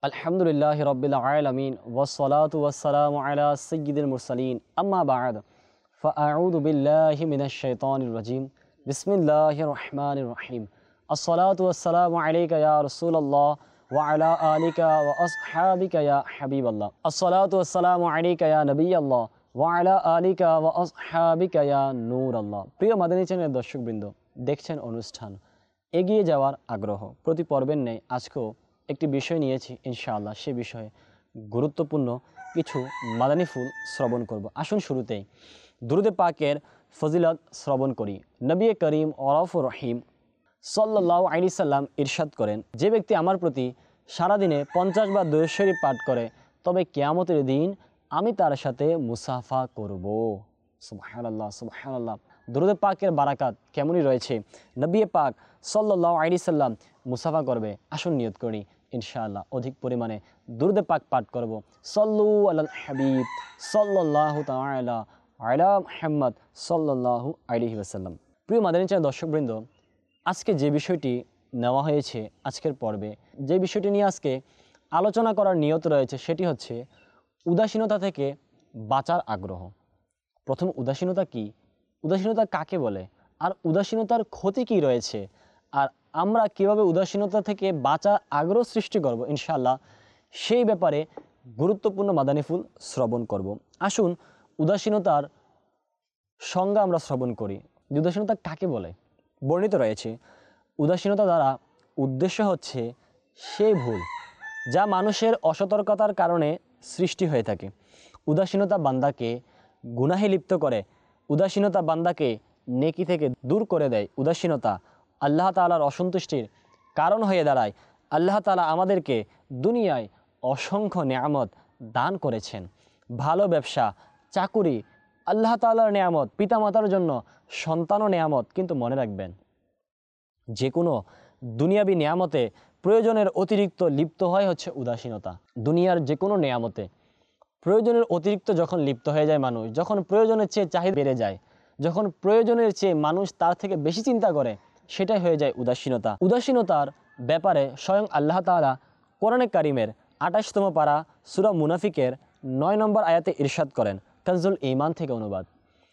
আলহামদুলিল্লাহি রাব্বিল আলামিন ওয়াসসালাতু ওয়াসসালামু আলা সাইয়্যিদিল মুরসালিন আম্মা বা'দ ফাআউযু বিল্লাহি মিনাশ শাইতানির রাজিম বিসমিল্লাহির রহমানির রহিম আসসালাতু ওয়াসসালামু আলাইকা ইয়া রাসূলুল্লাহ ওয়া আলা আলিকা ওয়া আসহাবিকা ইয়া হাবিবাল্লাহ আসসালাতু ওয়াসসালামু আলাইকা ইয়া নবিয়াল্লাহ ওয়া আলা আলিকা ওয়া আসহাবিকা ইয়া নূরাল্লাহ। প্রিয় মাদানী চ্যানেলের দর্শকবৃন্দ, দেখছেন অনুষ্ঠান এগিয়ে যাওয়ার আগ্রহ। প্রতি পর্বের ন্যায় আজকেও একটি বিষয় নিয়েছি ইনশাআল্লাহ। সে বিষয়ে গুরুত্বপূর্ণ কিছু মাদানী ফুল শ্রবণ করব। আসুন শুরুতেই দুরূদে পাকের ফজিলত শ্রবণ করি। নবী করিম রাউফুর রহিম সাল্লাল্লাহু আলাইহি সাল্লাম ইরশাদ করেন, যে ব্যক্তি আমার প্রতি সারাদিনে 50 বার দুরূদ শরীফ পাঠ করে তবে কিয়ামতের দিন আমি তার সাথে মুসাফা করব। সুবহানাল্লাহ সুবহানাল্লাহ। দুরূদে পাকের বারাকাত কেমনই রয়েছে। নবী পাক সাল্লাল্লাহু আলাইহি সাল্লাম মুসাফা করবে। আসুন নিয়ত করি ইনশাআল্লাহ অধিক পরিমাণে দুরূদে পাক পাঠ করব। সল্লু আলাল হাবিব সাল্লাল্লাহু তাআলা আলা মুহাম্মদ সাল্লাল্লাহু আলাইহি ওয়াসাল্লাম। প্রিয় মাদানী চ্যানেল দর্শকবৃন্দ, আজকে যে বিষয়টি নেওয়া হয়েছে আজকের পর্বে, যে বিষয়টি নিয়ে আজকে আলোচনা করার নিয়ত রয়েছে সেটি হচ্ছে উদাসীনতা থেকে বাঁচার আগ্রহ। প্রথম, উদাসীনতা কি, উদাসীনতা কাকে বলে, আর উদাসীনতার ক্ষতি কি রয়েছে, আর আমরা কিভাবে উদাসীনতা থেকে বাঁচার আগ্রহ সৃষ্টি করব ইনশাআল্লাহ, সেই ব্যাপারে গুরুত্বপূর্ণ মাদানী ফুল শ্রবণ করব। আসুন উদাসীনতার সংজ্ঞা আমরা শ্রবণ করি। উদাসীনতা কাকে বলে? বর্ণিত রয়েছে, উদাসীনতা দ্বারা উদ্দেশ্য হচ্ছে সেই ভুল যা মানুষের অসতর্কতার কারণে সৃষ্টি হয়ে থাকে। উদাসীনতা বান্দাকে গুনাহে লিপ্ত করে, উদাসীনতা বান্দাকে নেকি থেকে দূর করে দেয়। উদাসীনতা আল্লাহ তাআলার অসন্তুষ্টির কারণ হয়ে দাঁড়ায়। আল্লাহ তাআলা আমাদেরকে দুনিয়ায় অসংখ্য নেয়ামত দান করেছেন। ভালো ব্যবসা, চাকুরি আল্লাহ তাআলার নেয়ামত, পিতামাতার জন্য সন্তানও নেয়ামত। কিন্তু মনে রাখবেন, যে কোনো দুনিয়াবি নেয়ামতে প্রয়োজনের অতিরিক্ত লিপ্ত হয় হচ্ছে উদাসীনতা। দুনিয়ার যে কোনো নেয়ামতে প্রয়োজনের অতিরিক্ত যখন লিপ্ত হয়ে যায় মানুষ, যখন প্রয়োজনের চেয়ে চাহিদা বেড়ে যায়, যখন প্রয়োজনের চেয়ে মানুষ তার থেকে বেশি চিন্তা করে, সেটাই হয়ে যায় উদাসীনতা। উদাসীনতার ব্যাপারে স্বয়ং আল্লাহ তাআলা কোরআনে কারিমের 28তম পারা সূরা মুনাফিকের 9 নম্বর আয়াতে ইরশাদ করেন, কানজুল ঈমান থেকে অনুবাদ,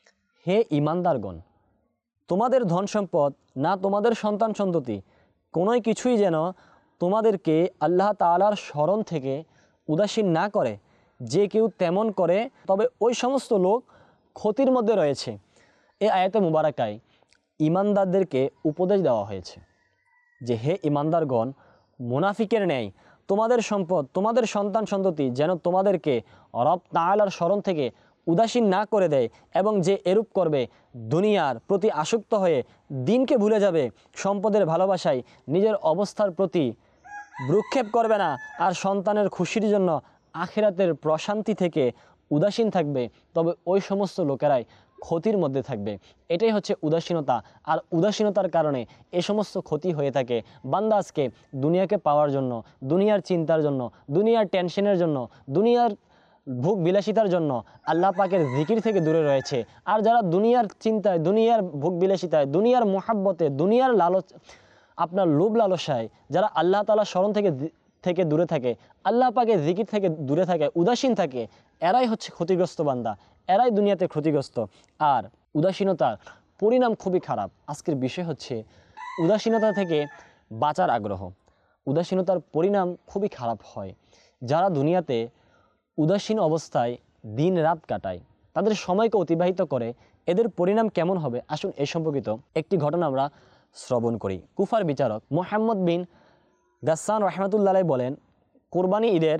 হে ঈমানদারগণ, তোমাদের ধন সম্পদ না তোমাদের সন্তান সন্ততি কোনোই কিছুই যেন তোমাদেরকে আল্লাহ তাআলার স্মরণ থেকে উদাসীন না করে। যে কেউ তেমন করে তবে ওই সমস্ত লোক ক্ষতির মধ্যে রয়েছে। এই আয়াতে মুবারাকায় ঈমানদারদেরকে উপদেশ দেওয়া হয়েছে যে, হে ঈমানদারগণ, মুনাফিকের ন্যায় তোমাদের সম্পদ, তোমাদের সন্তান সন্ততি যেন তোমাদেরকে রব তাআলার স্মরণ থেকে উদাসীন না করে দেয়। এবং যে এরূপ করবে, দুনিয়ার প্রতি আসক্ত হয়ে দিনকে ভুলে যাবে, সম্পদের ভালোবাসায় নিজের অবস্থার প্রতি ভ্রুক্ষেপ করবে না, আর সন্তানের খুশির জন্য আখিরাতের প্রশান্তি থেকে উদাসীন থাকবে, তবে ওই সমস্ত লোকেরাই ক্ষতির মধ্যে থাকবে। এটাই হচ্ছে উদাসীনতা। আর উদাসীনতার কারণে এ সমস্ত ক্ষতি হয়ে থাকে। বান্দা আজকে দুনিয়াকে পাওয়ার জন্য, দুনিয়ার চিন্তার জন্য, দুনিয়ার টেনশনের জন্য, দুনিয়ার ভোগ বিলাসিতার জন্য আল্লাহ পাকের জিকির থেকে দূরে রয়েছে। আর যারা দুনিয়ার চিন্তায়, দুনিয়ার ভোগ বিলাসিতায়, দুনিয়ার মোহাব্বতে, দুনিয়ার লালচ, আপনার লোভ লালসায় যারা আল্লাহ তাআলার স্মরণ থেকে দূরে থাকে, আল্লাহ পাকের জিকির থেকে দূরে থাকে, উদাসীন থাকে, এরাই হচ্ছে ক্ষতিগ্রস্ত বান্দা, এরাই দুনিয়াতে ক্ষতিগ্রস্ত। আর উদাসীনতার পরিণাম খুবই খারাপ। আজকের বিষয় হচ্ছে উদাসীনতা থেকে বাঁচার আগ্রহ। উদাসীনতার পরিণাম খুবই খারাপ হয়। যারা দুনিয়াতে উদাসীন অবস্থায় দিন রাত কাটায়, তাদের সময়কে অতিবাহিত করে, এদের পরিণাম কেমন হবে আসুন এ সম্পর্কিত একটি ঘটনা আমরা শ্রবণ করি। কুফার বিচারক মুহাম্মদ বিন গাসসান রাহমাতুল্লাহ আলাইহি বলেন, কোরবানি ঈদের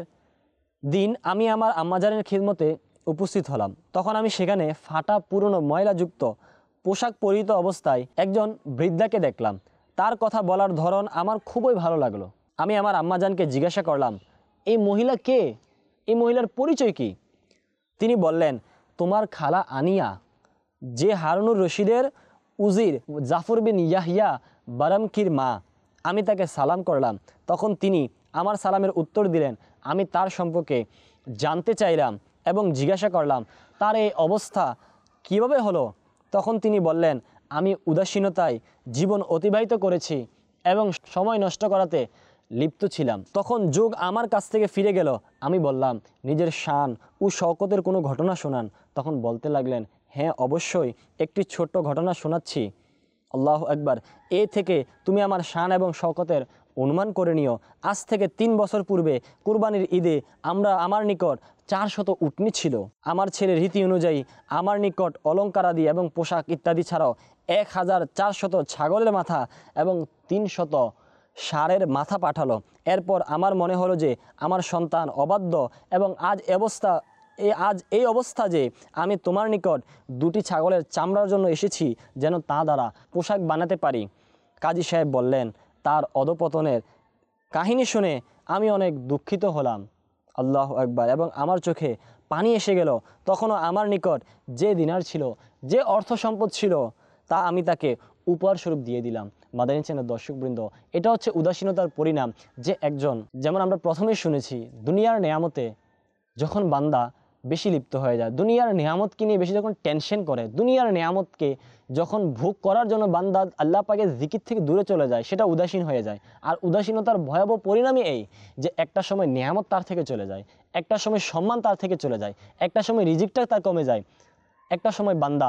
দিন আমি আমার আম্মাজানের খিদমতে উপস্থিত হলাম। তখন আমি সেখানে ফাটা পুরনো ময়লাযুক্ত পোশাক পরিহিত অবস্থায় একজন বৃদ্ধাকে দেখলাম। তার কথা বলার ধরন আমার খুবই ভালো লাগলো। আমি আমার আম্মাজানকে জিজ্ঞাসা করলাম, এই মহিলা কে, এই মহিলার পরিচয় কি? তিনি বললেন, তোমার খালা আনিয়া, যে হারুনুর রশিদের উজির জাফর বিন ইয়াহিয়া বারামকির মা। আমি তাকে সালাম করলাম। তখন তিনি আমার সালামের উত্তর দিলেন। আমি তার সম্পর্কে জানতে চাইলাম এবং জিজ্ঞাসা করলাম, তার এই অবস্থা কিভাবে হলো? তখন তিনি বললেন, আমি উদাসীনতায় জীবন অতিবাহিত করেছি এবং সময় নষ্ট করাতে লিপ্ত ছিলাম। তখন যোগ আমার কাছ থেকে ফিরে গেল। আমি বললাম, নিজের শান ও শওকতের কোনো ঘটনা শোনান। তখন বলতে লাগলেন, হ্যাঁ অবশ্যই, একটি ছোট্ট ঘটনা শোনাচ্ছি। আল্লাহু আকবার। এ থেকে তুমি আমার শান এবং শওকতের অনুমান করে নিও। আজ থেকে 3 বছর পূর্বে কুরবানির ঈদে আমার নিকট 400 উটনি ছিল। আমার ছেলের রীতি অনুযায়ী আমার নিকট অলঙ্কারাদি এবং পোশাক ইত্যাদি ছাড়াও 1400 ছাগলের মাথা এবং 300 ষাঁড়ের মাথা পাঠালো। এরপর আমার মনে হলো যে আমার সন্তান অবাধ্য এবং আজ এই অবস্থা যে আমি তোমার নিকট 2টি ছাগলের চামড়ার জন্য এসেছি, যেন তা দ্বারা পোশাক বানাতে পারি। কাজী সাহেব বললেন, তার অধপতনের কাহিনী শুনে আমি অনেক দুঃখিত হলাম। আল্লাহু আকবার। এবং আমার চোখে পানি এসে গেল। তখনও আমার নিকট যে দিনার ছিল, যে অর্থ সম্পদ ছিল, তা আমি তাকে উপহার স্বরূপ দিয়ে দিলাম। মাদানী চ্যানেল দর্শকবৃন্দ, এটা হচ্ছে উদাসীনতার পরিণাম। যে একজন, যেমন আমরা প্রথমেই শুনেছি, দুনিয়ার নেয়ামতে যখন বান্দা বেশি লিপ্ত হয়ে যায়, দুনিয়ার নেয়ামতকে নিয়ে বেশি যখন টেনশন করে, দুনিয়ার নেয়ামতকে যখন ভোগ করার জন্য বান্দা আল্লাহ পাকের জিকির থেকে দূরে চলে যায়, সেটা উদাসীন হয়ে যায়। আর উদাসীনতার ভয়াবহ পরিণামই এই যে একটা সময় নেয়ামত তার থেকে চলে যায়, একটা সময় সম্মান তার থেকে চলে যায়, একটা সময় রিজিকটা তার কমে যায়, একটা সময় বান্দা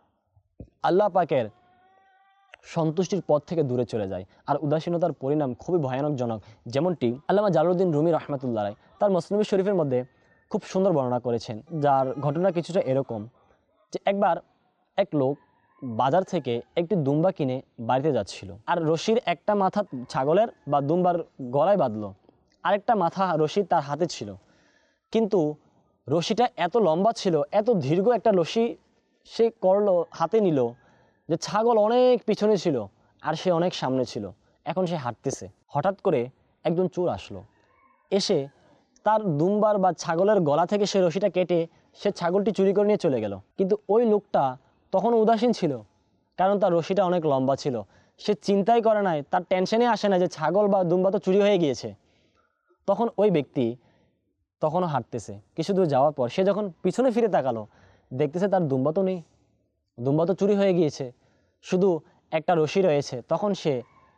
আল্লাহ পাকের সন্তুষ্টির পথ থেকে দূরে চলে যায়। আর উদাসীনতার পরিণাম খুবই ভয়ানকজনক। যেমনটি আল্লামা জালালউদ্দিন রুমি রহমাতুল্লাহ আলাইহি তার মুসনাদ শরীফের মধ্যে খুব সুন্দর বর্ণনা করেছেন, যার ঘটনা কিছুটা এরকম যে একবার এক লোক বাজার থেকে একটি দুম্বা কিনে বাড়িতে যাচ্ছিল। আর রশির একটা মাথা ছাগলের বা দুম্বার গলায় বাঁধলো, আরেকটা মাথা রশি তার হাতে ছিল। কিন্তু রশিটা এত লম্বা ছিল, এত দীর্ঘ একটা রশি সে করলো, হাতে নিল, যে ছাগল অনেক পিছনে ছিল আর সে অনেক সামনে ছিল। এখন সে হাঁটতেছে। হঠাৎ করে একজন চোর আসলো, এসে তার দুম্বার বা ছাগলের গলা থেকে সে রশিটা কেটে সে ছাগলটি চুরি করে নিয়ে চলে গেল। কিন্তু ওই লোকটা তখন উদাসীন ছিল, কারণ তার রশিটা অনেক লম্বা ছিল। সে চিন্তাই করে নাই, তার টেনশনে আসে না যে ছাগল বা দুম্বা তো চুরি হয়ে গিয়েছে। তখন ওই ব্যক্তি তখনও হাঁটতেছে। কিছু দূর যাওয়ার পর সে যখন পিছনে ফিরে তাকালো, দেখতেছে তার দুম্বা তো নেই, দুম্বা তো চুরি হয়ে গিয়েছে, শুধু একটা রশি রয়েছে। তখন সে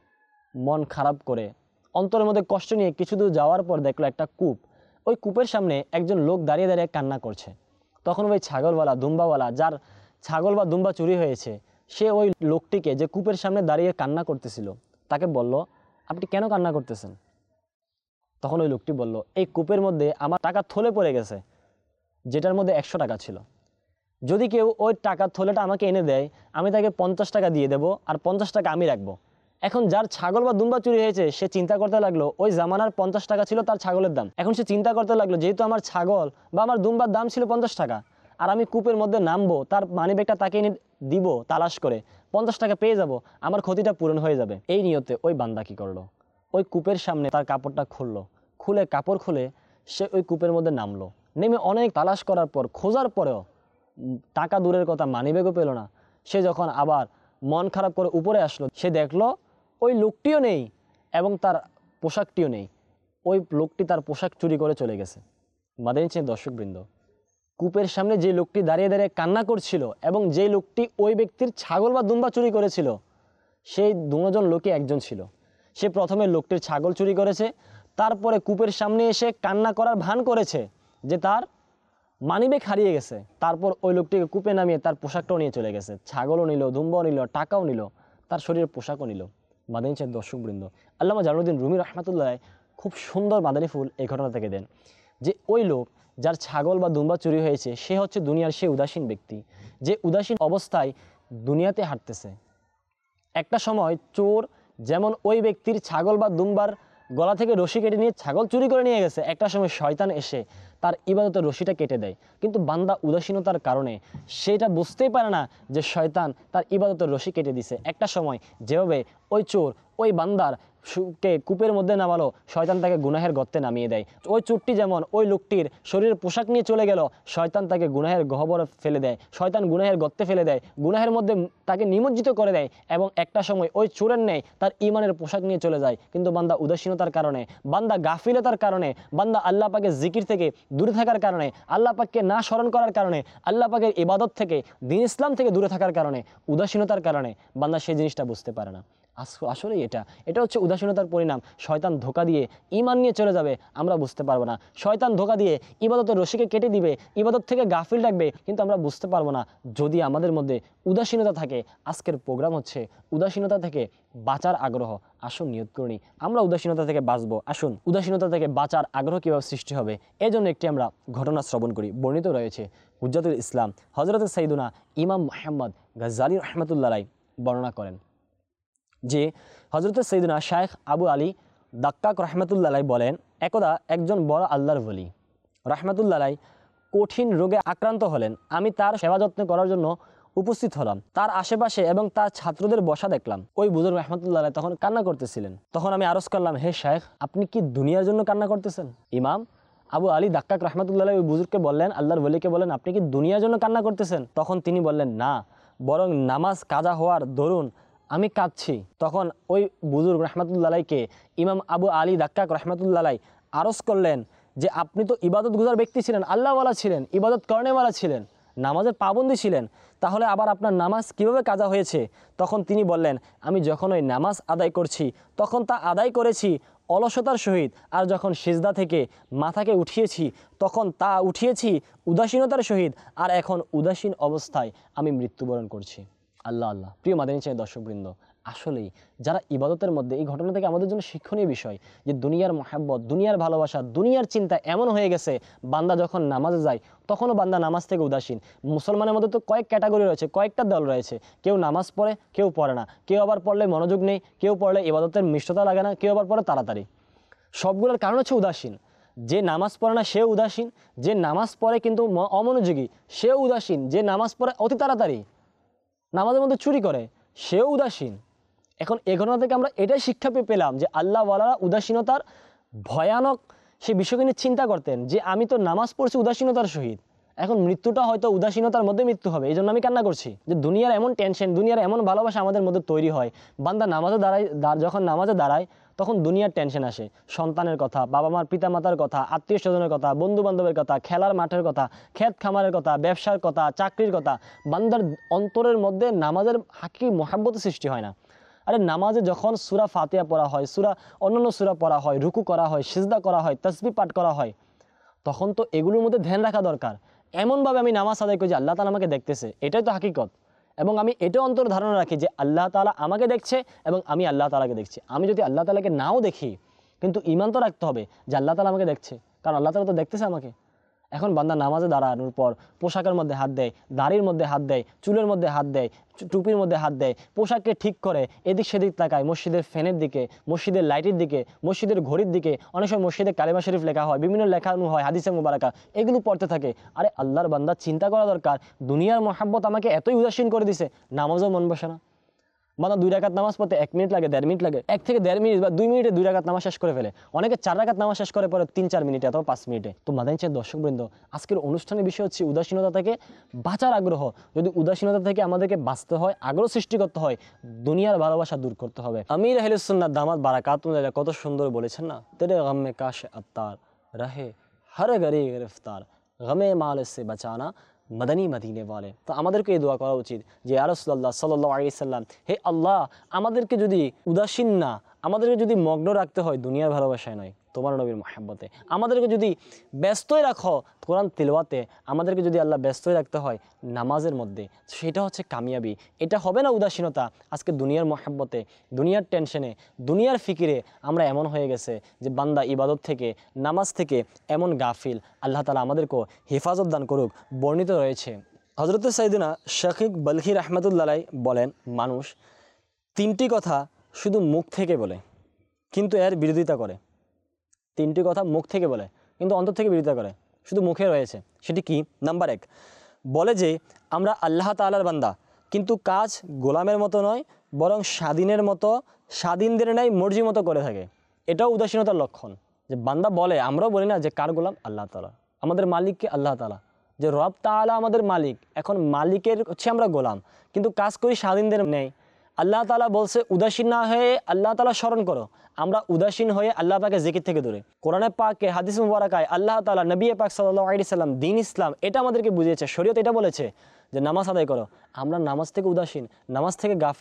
মন খারাপ করে, অন্তরের মধ্যে কষ্ট নিয়ে কিছু দূর যাওয়ার পর দেখলো একটা কূপ। ওই কূপের সামনে একজন লোক দাঁড়িয়ে দাঁড়িয়ে কান্না করছে। তখন ওই ছাগলওয়ালা, দুম্বাওয়ালা, যার ছাগল বা দুম্বা চুরি হয়েছে, সে ওই লোকটিকে, যে কূপের সামনে দাঁড়িয়ে কান্না করতেছিল, তাকে বলল, আপনি কেন কান্না করতেছেন? তখন ওই লোকটি বলল, এই কূপের মধ্যে আমার টাকা থলে পড়ে গেছে, যেটার মধ্যে 100 টাকা ছিল। যদি কেউ ওই টাকার থলেটা আমাকে এনে দেয়, আমি তাকে 50 টাকা দিয়ে দেবো, আর 50 টাকা আমি রাখবো। এখন যার ছাগল বা দুম্বা চুরি হয়েছে, সে চিন্তা করতে লাগলো, ওই জামানার 50 টাকা ছিল তার ছাগলের দাম। এখন সে চিন্তা করতে লাগলো, যেহেতু আমার ছাগল বা আমার দুম্বার দাম ছিল 50 টাকা, আর আমি কূপের মধ্যে নামবো, তার মানিব্যাগটা তাকে এনে দিব তালাশ করে, 50 টাকা পেয়ে যাব, আমার ক্ষতিটা পূরণ হয়ে যাবে। এই নিয়তে ওই বান্দা কি করলো, ওই কূপের সামনে তার কাপড়টা খুললো, খুলে কাপড় খুলে সে ওই কূপের মধ্যে নামলো। নেমে অনেক তালাশ করার পর, খোঁজার পরেও টাকা দূরের কথা, মানিব্যাগও পেল না। সে যখন আবার মন খারাপ করে উপরে আসলো, সে দেখলো ওই লোকটিও নেই এবং তার পোশাকটিও নেই। ওই লোকটি তার পোশাক চুরি করে চলে গেছে। মাদানী চ্যানেল দর্শকবৃন্দ, কূপের সামনে যে লোকটি দাঁড়িয়ে দাঁড়িয়ে কান্না করছিল এবং যে লোকটি ওই ব্যক্তির ছাগল বা দুম্বা চুরি করেছিল, সেই দুজন লোকে একজন ছিল। সে প্রথমে লোকটির ছাগল চুরি করেছে, তারপরে কূপের সামনে এসে কান্না করার ভান করেছে যে তার মানিব্যাগ হারিয়ে গেছে। তারপর ওই লোকটিকে কূপে নামিয়ে তার পোশাকটাও নিয়ে চলে গেছে। ছাগলও নিল, দুম্বাও নিল, টাকাও নিল, তার শরীরের পোশাকও নিল। মাদানী চ্যানেল দর্শকবৃন্দ, আল্লামা জালালউদ্দিন রুমি রহমাতুল্লাহ খুব সুন্দর মাদানী ফুল এই ঘটনা থেকে দেন, যে ওই লোক যার ছাগল বা দুম্বা চুরি হয়েছে, সে হচ্ছে দুনিয়ার সে উদাসীন ব্যক্তি, যে উদাসীন অবস্থায় দুনিয়াতে হাঁটতেছে। একটা সময় চোর যেমন ওই ব্যক্তির ছাগল বা দুম্বার গলা থেকে রশি কেটে নিয়ে ছাগল চুরি করে নিয়ে গেছে, একটা সময় শয়তান এসে তার ইবাদতের রশিটা কেটে দেয়। কিন্তু বান্দা উদাসীনতার কারণে সেটা বুঝতেই পারে না যে শয়তান তার ইবাদতের রশি কেটে দিছে। একটা সময় যেভাবে ওই চোর ওই বান্দার কে কূপের মধ্যে নামালো, শয়তান তাকে গুনাহের গর্তে নামিয়ে দেয়। ওই চোরটি যেমন ওই লোকটির শরীরের পোশাক নিয়ে চলে গেল, শয়তান তাকে গুনাহের গহ্বরে ফেলে দেয়, শয়তান গুনাহের গর্তে ফেলে দেয়, গুনাহের মধ্যে তাকে নিমজ্জিত করে দেয়। এবং একটা সময় ওই চোরের নেই তার ইমানের পোশাক নিয়ে চলে যায়। কিন্তু বান্দা উদাসীনতার কারণে, বান্দা গাফিলতার কারণে, বান্দা আল্লাহ পাকের জিকির থেকে দূরে থাকার কারণে, আল্লাহ পাককে না স্মরণ করার কারণে, আল্লাহ পাকের ইবাদত থেকে, দ্বীন ইসলাম থেকে দূরে থাকার কারণে, উদাসীনতার কারণে বান্দা সেই জিনিসটা বুঝতে পারে না। আসলে এটা হচ্ছে উদাসীনতার পরিণাম। শয়তান ধোঁকা দিয়ে ঈমান নিয়ে চলে যাবে, আমরা বুঝতে পারবো না। শয়তান ধোঁকা দিয়ে ইবাদতের রশিকে কেটে দিবে, ইবাদত থেকে গাফিল রাখবে, কিন্তু আমরা বুঝতে পারবো না যদি আমাদের মধ্যে উদাসীনতা থাকে। আজকের প্রোগ্রাম হচ্ছে উদাসীনতা থেকে বাঁচার আগ্রহ। আসুন নিয়ত করি আমরা উদাসীনতা থেকে বাঁচবো। আসুন উদাসীনতা থেকে বাঁচার আগ্রহ কীভাবে সৃষ্টি হবে এর জন্য একটি আমরা ঘটনা শ্রবণ করি। বর্ণিত রয়েছে হুজ্জাতুল ইসলাম হযরত সাইয়্যিদুনা ইমাম মুহাম্মদ গাজ্জালী রাহমাতুল্লাহ আলাইহি বর্ণনা করেন যে হযরত সাইয়্যিদুনা শাইখ আবু আলী দাক্কাক রাহমাতুল্লাহ আলাইহি বলেন, একদা একজন বড় আল্লাহর ওলি রাহমাতুল্লাহ আলাইহি কঠিন রোগে আক্রান্ত হলেন। আমি তার সেবা যত্ন করার জন্য উপস্থিত হলাম। তার আশেপাশে এবং তার ছাত্রদের বসা দেখলাম। ওই বুজুর্গ রাহমাতুল্লাহ আলাইহি তখন কান্না করতেছিলেন। তখন আমি আরজ করলাম, হে শাইখ, আপনি কি দুনিয়ার জন্য কান্না করতেছেন? ইমাম আবু আলী দাক্কাক রাহমাতুল্লাহ আলাইহি ওই বুজুর্গকে বললেন, আল্লাহর ওলিকে বললেন, আপনি কি দুনিয়ার জন্য কান্না করতেছেন? তখন তিনি বললেন, না, বরং নামাজ কাজা হওয়ার দরুন আমি কাঁদছি। তখন ওই বুজুর্গ রাহমাতুল্লাহ আলাইহিকে ইমাম আবু আলী দাক্কাক রাহমাতুল্লাহ আলাইহি আরজ করলেন যে আপনি তো ইবাদত গুজার ব্যক্তি ছিলেন, আল্লাহওয়ালা ছিলেন, ইবাদত করেনেওয়ালা ছিলেন, নামাজের পাবন্দি ছিলেন, তাহলে আবার আপনার নামাজ কিভাবে কাজা হয়েছে? তখন তিনি বললেন, আমি যখন ওই নামাজ আদায় করছি তখন তা আদায় করেছি অলসতার সহিত, আর যখন সিজদা থেকে মাথাকে উঠিয়েছি তখন তা উঠিয়েছি উদাসীনতার সহিত, আর এখন উদাসীন অবস্থায় আমি মৃত্যুবরণ করছি। আল্লাহ আল্লাহ। প্রিয় মাদানী চ্যানেল দর্শকবৃন্দ, আসলেই যারা ইবাদতের মধ্যে, এই ঘটনা থেকে আমাদের জন্য শিক্ষণীয় বিষয় যে দুনিয়ার মহাব্বত, দুনিয়ার ভালোবাসা, দুনিয়ার চিন্তা এমন হয়ে গেছে, বান্দা যখন নামাজে যায় তখনও বান্দা নামাজ থেকে উদাসীন। মুসলমানের মধ্যে তো কয়েক ক্যাটাগরি রয়েছে, কয়েকটা দল রয়েছে। কেউ নামাজ পড়ে, কেউ পড়ে না, কেউ আবার পড়লে মনোযোগ নেই, কেউ পড়লে ইবাদতের মিষ্টতা লাগে না, কেউ আবার পড়ে তাড়াতাড়ি। সবগুলোর কারণ হচ্ছে উদাসীন। যে নামাজ পড়ে না সেও উদাসীন, যে নামাজ পড়ে কিন্তু অমনোযোগী সেও উদাসীন, যে নামাজ পড়ে অতি তাড়াতাড়ি নামাজের মধ্যে চুরি করে সেও উদাসীন। এখন এ ঘটনা থেকে আমরা এটাই শিক্ষা পেলাম যে আল্লাহওয়ালারা উদাসীনতার ভয়ানক সে বিষয়কে নিয়ে চিন্তা করতেন যে আমি তো নামাজ পড়ছি উদাসীনতার সহিত, এখন মৃত্যুটা হয়তো উদাসীনতার মধ্যে মৃত্যু হবে, এই জন্য আমি কান্না করছি। যে দুনিয়ার এমন টেনশন, দুনিয়ার এমন ভালোবাসা আমাদের মধ্যে তৈরি হয়, বান্দা নামাজে দাঁড়ায়, যখন নামাজে দাঁড়ায় তখন দুনিয়ার টেনশন আসে, সন্তানের কথা, বাবা মার পিতা মাতার কথা, আত্মীয় স্বজনের কথা, বন্ধু বান্ধবের কথা, খেলার মাঠের কথা, ক্ষেত খামারের কথা, ব্যবসার কথা, চাকরির কথা। বান্দার অন্তরের মধ্যে নামাজের হাকিকি মহাব্বত সৃষ্টি হয় না। আরে নামাজে যখন সূরা ফাতিহা পড়া হয়, অন্যান্য সূরা পড়া হয়, রুকু করা হয়, সিজদা করা হয়, তাসবিহ পাঠ করা হয়, তখন তো এগুলোর মধ্যে ধ্যান রাখা দরকার। এমনভাবে আমি নামাজ আদায় করি যে আল্লাহ তাআলা আমাকে দেখতেছে, এটাই তো হাকিকত। এবং আমি এটাও অন্তর ধারণা রাখি যে আল্লাহ তাআলা আমাকে দেখছে এবং আমি আল্লাহ তাআলাকে দেখছি। আমি যদি আল্লাহ তাআলাকে নাও দেখি, কিন্তু ঈমান তো রাখতে হবে যে আল্লাহ তাআলা আমাকে দেখছে, কারণ আল্লাহ তাআলা তো দেখতেছে আমাকে। এখন বান্দা নামাজে দাঁড়ানোর পর পোশাকের মধ্যে হাত দেয়, দাড়ির মধ্যে হাত দেয়, চুলের মধ্যে হাত দেয়, টুপির মধ্যে হাত দেয়, পোশাককে ঠিক করে এদিক সেদিক তাকায়, মসজিদের ফ্যানের দিকে, মসজিদের লাইটের দিকে, মসজিদের ঘড়ির দিকে, অনেক সময় মসজিদে কালেমা শরীফ লেখা হয়, বিভিন্ন লেখানো হয়, হাদিসে মুবারাকা, এগুলো পড়তে থাকে। আরে আল্লাহর বান্দা চিন্তা করা দরকার, দুনিয়ার মহাব্বত আমাকে এতই উদাসীন করে দিছে, নামাজও মন বসে না। বান্দা 2 রাকাত নামাজ পড়তে 1 মিনিট লাগে, 1.5 মিনিট লাগে, 1 থেকে 1.5 মিনিট বা 2 মিনিটে 2 রাকাত নামাজ শেষ করে ফেলে। অনেকে 4 রাকাত নামাজ শেষ করে পরে 3-4 মিনিটে অথবা 5 মিনিটে। তো মাদানী চ্যানেল দর্শকবৃন্দ, আজকের অনুষ্ঠানের বিষয় হচ্ছে উদাসীনতা থেকে বাঁচার আগ্রহ। যদি উদাসীনতা থেকে আমাদেরকে বাঁচতে হয়, আগ্রহ সৃষ্টি করতে হয়, দুনিয়ার ভালোবাসা দূর করতে হবে। আমির আহলে সুন্নাত দামাত বারাকাতুহুম কত সুন্দর বলেছেন না, তেরে গম মে কাশ আত্তার রহে হর গরে গ্রেফতার, গমে মাল সে বাঁচানা মদনী মদিনে ওয়ালে। তো আমাদেরকে এই দোয়া করা উচিত যে ইয়া রাসূলুল্লাহ সাল্লাল্লাহু আলাইহি সাল্লাম, হে আল্লাহ, আমাদেরকে যদি উদাসীন না, আমাদেরকে যদি মগ্ন রাখতে হয় দুনিয়ার ভালোবাসায় নয়, তোমার নবীর মহব্বতে, আমাদেরকে যদি ব্যস্তই রাখো কোরআন তিলাওয়াতে, আমাদেরকে যদি আল্লাহ ব্যস্তই রাখতে হয় নামাজের মধ্যে, সেটা হচ্ছে কামিয়াবি। এটা হবে না উদাসীনতা। আজকে দুনিয়ার মহব্বতে, দুনিয়ার টেনশনে, দুনিয়ার ফিকিরে আমরা এমন হয়ে গেছে যে বান্দা ইবাদত থেকে, নামাজ থেকে এমন গাফিল। আল্লাহ তাআলা আমাদেরকে হেফাজত দান করুক। বর্ণিত রয়েছে হযরত সাইয়্যিদুনা শাকিক বালখি রাহমাতুল্লাহ আলাইহি বলেন, মানুষ 3টি কথা শুধু মুখ থেকে বলে কিন্তু এর বিরোধিতা করে। 3টি কথা মুখ থেকে বলে কিন্তু অন্তর থেকে বিরোধিতা করে, শুধু মুখে রয়েছে। সেটি কি? নাম্বার 1, বলে যে আমরা আল্লাহ তাআলার বান্দা, কিন্তু কাজ গোলামের মতো নয়, বরং স্বাধীনের মতো, স্বাধীনদের ন্যায় মর্জি মতো করে থাকে। এটাও উদাসীনতার লক্ষণ। যে বান্দা বলে, আমরাও বলি না যে কার গোলাম? আল্লাহ তাআলা। আমাদের মালিককে আল্লাহ তাআলা, যে রব তাআলা আমাদের মালিক। এখন মালিকের হচ্ছে আমরা গোলাম, কিন্তু কাজ করি স্বাধীনদের নেই। আল্লাহ তাআলা বলছে উদাসীন না হয়ে আল্লাহ তাআলা স্মরণ করো, আমরা উদাসীন হয়ে আল্লাহ পাকের জিকির থেকে দূরে। কোরআনে পাকে, হাদিস মুবারাকায় আল্লাহ তাআলা, নবী পাক সাল্লাল্লাহু আলাইহি সাল্লাম, দ্বীন ইসলাম এটা আমাদেরকে বুঝিয়েছে, শরীয়ত এটা বলেছে যে নামাজ আদায় করো। আমরা নামাজ থেকে উদাসীন, নামাজ থেকে গাফিল।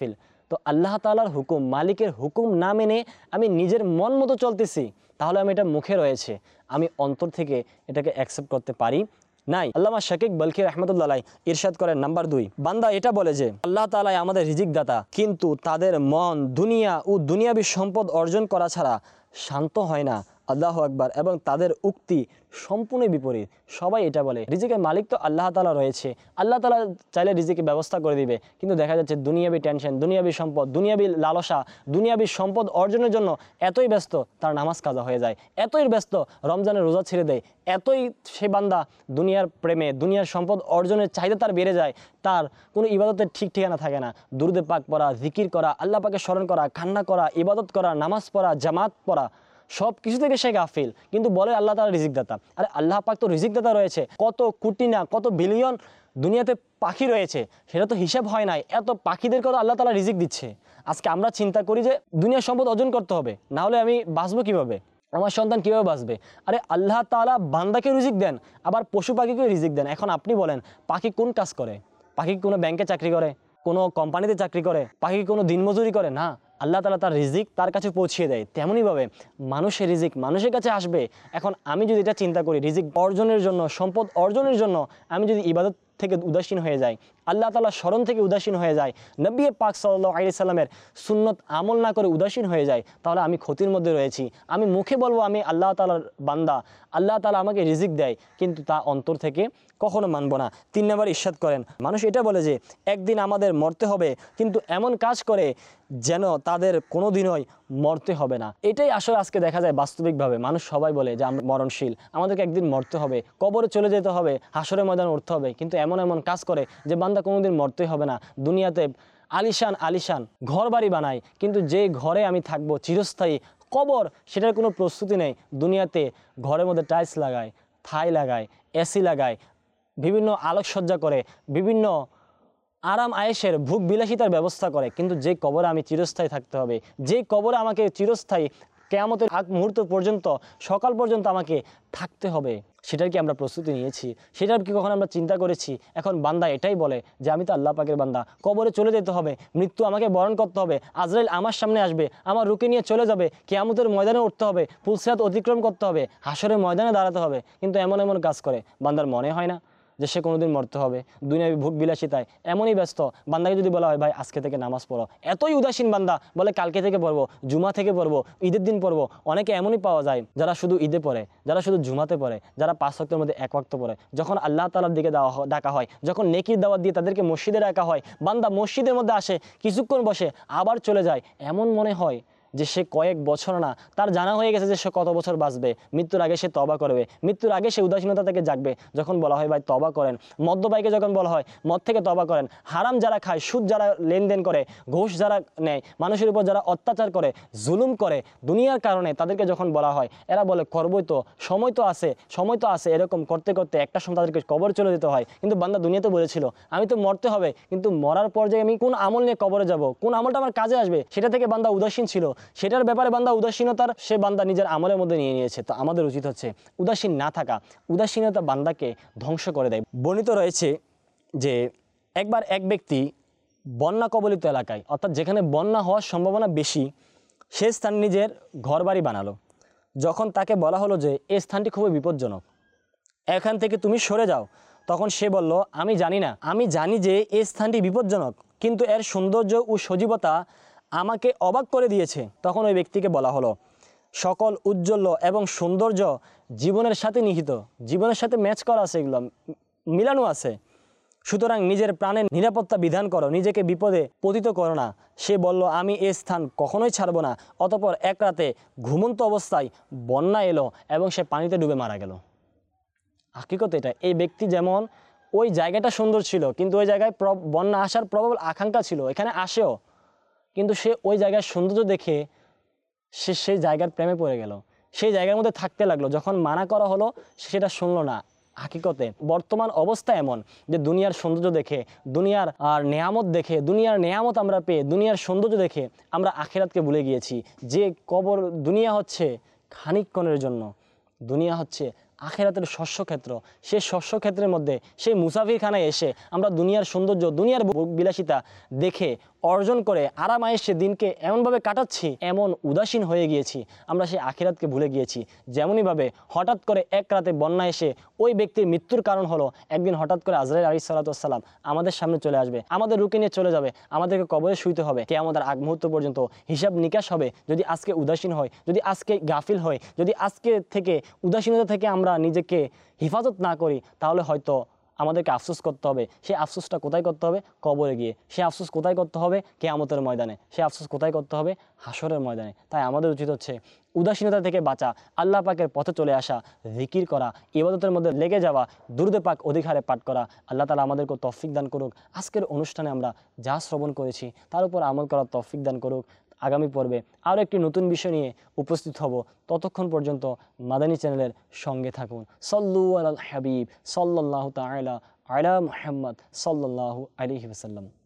তো আল্লাহ তাআলার হুকুম, মালিকের হুকুম না মেনে আমি নিজের মন মতো চলতেছি, তাহলে আমি এটা মুখে রয়েছে, আমি অন্তর থেকে এটাকে অ্যাকসেপ্ট করতে পারি নাই। আল্লামা শাকিক বলখি রহমতুল্লাহ আলাইহি ইরশাদ করেন, নাম্বার 2, বান্দা এটা বলে যে আল্লাহ তাআলা আমাদের রিজিক দাতা, কিন্তু তাদের মন দুনিয়া ও দুনিয়াবী সম্পদ অর্জন করা ছাড়া শান্ত হয় না। আল্লাহু আকবার। এবং তাদের উক্তি সম্পূর্ণ বিপরীত। সবাই এটা বলে রিজিকের মালিক তো আল্লাহ তাআলা রয়েছে, আল্লাহ তাআলা চাইলে রিজিকের ব্যবস্থা করে দিবে, কিন্তু দেখা যাচ্ছে দুনিয়াবী টেনশন, দুনিয়াবী সম্পদ, দুনিয়াবী লালসা, দুনিয়াবী সম্পদ অর্জনের জন্য এতই ব্যস্ত তার নামাজ কাজা হয়ে যায়, এতই ব্যস্ত রমজানের রোজা ছেড়ে দেয়, এতই সে বান্দা দুনিয়ার প্রেমে, দুনিয়ার সম্পদ অর্জনের চাহিদা তার বেড়ে যায়, তার কোনো ইবাদতের ঠিক ঠিকানা থাকে না। দুরুদে পাক পড়া, জিকির করা, আল্লাহ পাকে স্মরণ করা, কান্না করা, ইবাদত করা, নামাজ পড়া, জামাত পড়া, সব কিছু থেকে সে গাফিল, কিন্তু বলে আল্লাহ তাআলা রিজিক দাতা। আরে আল্লাহ পাক তো রিজিক দাতা রয়েছে, কত কোটি না কত বিলিয়ন দুনিয়াতে পাখি রয়েছে, সেটা তো হিসাব হয় নাই, এত পাখিদেরকে তো আল্লাহ তাআলা রিজিক দিচ্ছে। আজকে আমরা চিন্তা করি যে দুনিয়ার সম্পদ অর্জন করতে হবে, না হলে আমি বাঁচবো কিভাবে, আমার সন্তান কীভাবে বাঁচবে। আরে আল্লাহ তাআলা বান্দাকে রিজিক দেন, আবার পশু পাখিকে রিজিক দেন। এখন আপনি বলেন পাখি কোন কাজ করে? পাখি কোনো ব্যাংকে চাকরি করে, কোনো কোম্পানিতে চাকরি করে, পাখি কোনো দিনমজুরি করে না। আল্লাহ তাআলা তার রিজিক তার কাছে পৌঁছিয়ে দেয়। তেমনইভাবে মানুষের রিজিক মানুষের কাছে আসবে। এখন আমি যদি এটা চিন্তা করি রিজিক অর্জনের জন্য, সম্পদ অর্জনের জন্য আমি যদি ইবাদত থেকে উদাসীন হয়ে যাই, আল্লাহ তাআলার স্মরণ থেকে উদাসীন হয়ে যায়, নবী পাক সাল্লাল্লাহু আলাইহি সাল্লামের সুন্নত আমল না করে উদাসীন হয়ে যায়, তাহলে আমি ক্ষতির মধ্যে রয়েছি। আমি মুখে বলবো আমি আল্লাহ তাআলার বান্দা, আল্লাহ তাআলা আমাকে রিজিক দেয়, কিন্তু তা অন্তর থেকে কখনো মানব না। 3 নম্বর ইরশাদ করেন, মানুষ এটা বলে যে একদিন আমাদের মরতে হবে, কিন্তু এমন কাজ করে যেন তাদের কোনো দিনই মরতে হবে না। এটাই আসলে আজকে দেখা যায় বাস্তবিকভাবে। মানুষ সবাই বলে যে আমরা মরণশীল, আমাদেরকে একদিন মরতে হবে, কবরে চলে যেতে হবে, হাসরের ময়দানে উঠতে হবে, কিন্তু এমন এমন কাজ করে যে বান্দা কোনোদিন মরতেই হবে না। দুনিয়াতে আলিশান আলিশান ঘর বাড়ি বানায়, কিন্তু যে ঘরে আমি থাকবো চিরস্থায়ী কবর, সেটার কোনো প্রস্তুতি নেই। দুনিয়াতে ঘরের মধ্যে টাইলস লাগায়, থাই লাগায়, এসি লাগায়, বিভিন্ন আলোকসজ্জা করে, বিভিন্ন আরাম আয়েশের ভোগ বিলাসিতার ব্যবস্থা করে, কিন্তু যে কবরে আমি চিরস্থায়ী থাকতে হবে, যে কবরে আমাকে চিরস্থায়ী কিয়ামতের আগ মুহূর্ত পর্যন্ত, সকাল পর্যন্ত আমাকে থাকতে হবে, সেটার কি আমরা প্রস্তুতি নিয়েছি? সেটার কি কখন আমরা চিন্তা করেছি? এখন বান্দা এটাই বলে যে আমি তো আল্লাহ পাকের বান্দা, কবরে চলে যেতে হবে, মৃত্যু আমাকে বরণ করতে হবে, আজরাইল আমার সামনে আসবে, আমার রুকে নিয়ে চলে যাবে, কিয়ামতের ময়দানে উঠতে হবে, পুলসিরাত অতিক্রম করতে হবে, হাসরের ময়দানে দাঁড়াতে হবে, কিন্তু এমন এমন কাজ করে বান্দার মনে হয় না যে সে কোনোদিন মরতে হবে। দুনিয়াবী ভোগ বিলাসিতায় এমনই ব্যস্ত। বান্দাকে যদি বলা হয় ভাই আজকে থেকে নামাজ পড়ো, এতই উদাসীন বান্দা, বলে কালকে থেকে পড়বো, জুমা থেকে পড়বো, ঈদের দিন পড়বো। অনেকে এমনই পাওয়া যায় যারা শুধু ঈদে পড়ে, যারা শুধু জুমাতে পড়ে, যারা 5 ওয়াক্তের মধ্যে 1 ওয়াক্ত পড়ে। যখন আল্লাহ তাআলার দিকে ডাকা হয়, যখন নেকির দাওয়াত দিয়ে তাদেরকে মসজিদে ডাকা হয়, বান্দা মসজিদের মধ্যে আসে, কিছুক্ষণ বসে আবার চলে যায়। এমন মনে হয় যে সে কয়েক বছর না, তার জানা হয়ে গেছে যে সে কত বছর বাঁচবে, মৃত্যুর আগে সে তওবা করবে, মৃত্যুর আগে সে উদাসীনতা থেকে জাগবে। যখন বলা হয় ভাই তওবা করেন, মদ্যপায়ীকে যখন বলা হয় মদ থেকে তওবা করেন, হারাম যারা খায়, সুদ যারা লেনদেন করে, ঘুষ যারা নেয়, মানুষের উপর যারা অত্যাচার করে, জুলুম করে দুনিয়ার কারণে, তাদেরকে যখন বলা হয় এরা বলে করবই তো, সময় তো আছে, সময় তো আছে, এরকম করতে করতে একটা সময় তাদেরকে কবর চলে যেতে হয়। কিন্তু বান্দা দুনিয়াতে বলেছিল আমি তো মরতে হবে, কিন্তু মরার পর যে আমি কোন আমল নিয়ে কবরে যাব, কোন আমলটা আমার কাজে আসবে, সেটা থেকে বান্দা উদাসীন ছিল। সেটার ব্যাপারে বান্দা উদাসীনতার সে বান্দা নিজের আমলের মধ্যে নিয়ে নিয়েছে। তো আমাদের উচিত হচ্ছে উদাসীন না থাকা। উদাসীনতা বান্দাকে ধ্বংস করে দেয়। বর্ণিত রয়েছে যে একবার এক ব্যক্তি বন্যা কবলিত এলাকায়, অর্থাৎ যেখানে বন্যা হওয়ার সম্ভাবনা বেশি, সে স্থানে নিজের ঘর বাড়ি বানালো। যখন তাকে বলা হলো যে এই স্থানটি খুবই বিপজ্জনক, এখান থেকে তুমি সরে যাও, তখন সে বলল আমি জানি না, আমি জানি যে এই স্থানটি বিপজ্জনক, কিন্তু এর সৌন্দর্য ও সজীবতা আমাকে অবাক করে দিয়েছে। তখন ওই ব্যক্তিকে বলা হলো সকল উজ্জ্বল্য এবং সৌন্দর্য জীবনের সাথে নিহিত, জীবনের সাথে ম্যাচ করা আছে, এগুলো মিলানো আছে, সুতরাং নিজের প্রাণের নিরাপত্তা বিধান করো, নিজেকে বিপদে পতিত করো না। সে বলল আমি এই স্থান কখনোই ছাড়বো না। অতঃপর এক রাতে ঘুমন্ত অবস্থায় বন্যা এলো এবং সে পানিতে ডুবে মারা গেল। হাকিকত এটা, এই ব্যক্তি যেমন ওই জায়গাটা সুন্দর ছিল, কিন্তু ওই জায়গায় বন্যা আসার প্রবল আকাঙ্ক্ষা ছিল, এখানে আসেও, কিন্তু সে ওই জায়গার সৌন্দর্য দেখে সে সেই জায়গার প্রেমে পড়ে গেল, সেই জায়গার মধ্যে থাকতে লাগলো। যখন মানা করা হলো সেটা শুনলো না। হাকিকতে বর্তমান অবস্থা এমন যে দুনিয়ার সৌন্দর্য দেখে, দুনিয়ার নেয়ামত দেখে, দুনিয়ার নেয়ামত আমরা পেয়ে, দুনিয়ার সৌন্দর্য দেখে আমরা আখিরাতকে ভুলে গিয়েছি। যে কবর, দুনিয়া হচ্ছে খানিকক্ষণের জন্য, দুনিয়া হচ্ছে আখিরাতের শস্যক্ষেত্র। সেই শস্যক্ষেত্রের মধ্যে সেই মুসাফিরখানায় এসে আমরা দুনিয়ার সৌন্দর্য, দুনিয়ার বিলাসিতা দেখে অর্জন করে আরামায়েশে দিনকে এমনভাবে কাটাচ্ছি, এমন উদাসীন হয়ে গিয়েছি, আমরা সেই আখিরাতকে ভুলে গিয়েছি। যেমনইভাবে হঠাৎ করে এক রাতে বন্যা এসে ওই ব্যক্তির মৃত্যুর কারণ হলো, একদিন হঠাৎ করে আজরাইল আলাইহিস সালাতু ওয়াস সালাম আমাদের সামনে চলে আসবে, আমাদের রুকে নিয়ে চলে যাবে, আমাদেরকে কবরে শুইতে হবে, কিয়ামতের আগ মুহূর্ত পর্যন্ত হিসাব নিকাশ হবে। যদি আজকে উদাসীন হয়, যদি আজকে গাফিল হয়, যদি আজকে থেকে উদাসীনতা থেকে আমরা নিজেকে হেফাজত না করি, তাহলে হয়তো আমাদেরকে আফসোস করতে হবে। সেই আফসোসটা কোথায় করতে হবে? কবরে গিয়ে। সে আফসোস কোথায় করতে হবে? কিয়ামতের ময়দানে। সে আফসোস কোথায় করতে হবে? হাসরের ময়দানে। তাই আমাদের উচিত হচ্ছে উদাসীনতা থেকে বাঁচা, আল্লাহ পাকের পথে চলে আসা, জিকির করা, ইবাদতের মধ্যে লেগে যাওয়া, দুরূদে পাক অধিকারে পাঠ করা। আল্লাহ তাআলা আমাদেরকে তৌফিক দান করুক। আজকের অনুষ্ঠানে আমরা যা শ্রবণ করেছি তার উপর আমল করার তৌফিক দান করুক। আগামী পর্বে আরও একটি নতুন বিষয় নিয়ে উপস্থিত হব। ততক্ষণ পর্যন্ত মাদানী চ্যানেলের সঙ্গে থাকুন। সল্লু আলাল হাবিব সাল্লাল্লাহু তাআলা আলা মুহাম্মদ সাল্লাল্লাহু আলাইহি ওয়াসাল্লাম।